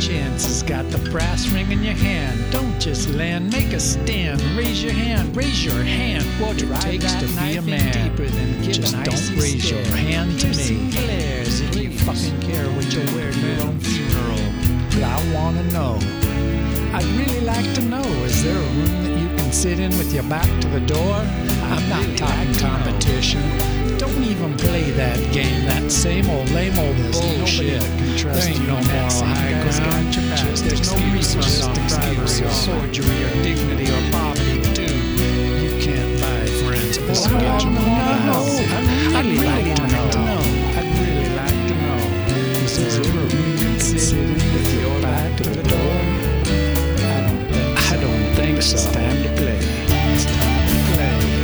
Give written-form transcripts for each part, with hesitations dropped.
chances. Got the brass ring in your hand. Don't just land, make a stand. Raise your hand, what it takes to be a man. Just don't raise your hand to me. If you fucking care what you wear to your own funeral. But I wanna know, I'd really like to know, is there a room that you can sit in with your back to the door? I'm not talking competition. Don't even play that game, that same old lame old bullshit. There ain't no moral high ground. There's no resource on bribery or forgery or dignity or poverty, dude. You can't buy friends at the sketch of I'd really like to know. I'd really like to know. Is there a room you can sit in with your back to the door? I don't think so. It's time to play. It's time to play.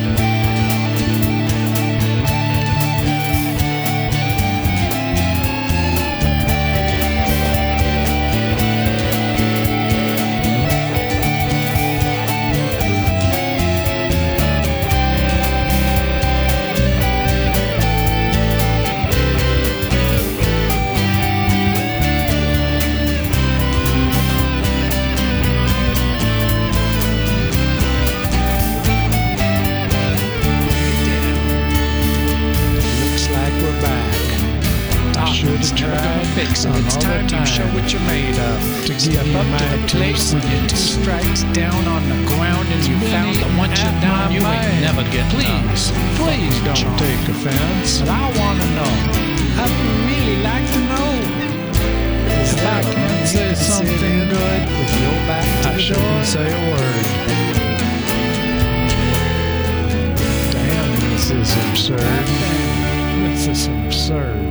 It's never gonna fix it. It's time to show what you're made of. To step up to the plate when you're 2 strikes down on the ground and you found that once you're down, you ain't never get Please don't take offense. But I wanna know. I'd really like to know. If I can't say something good with your back to the door, I shouldn't say a word. Damn, this is absurd. This is absurd.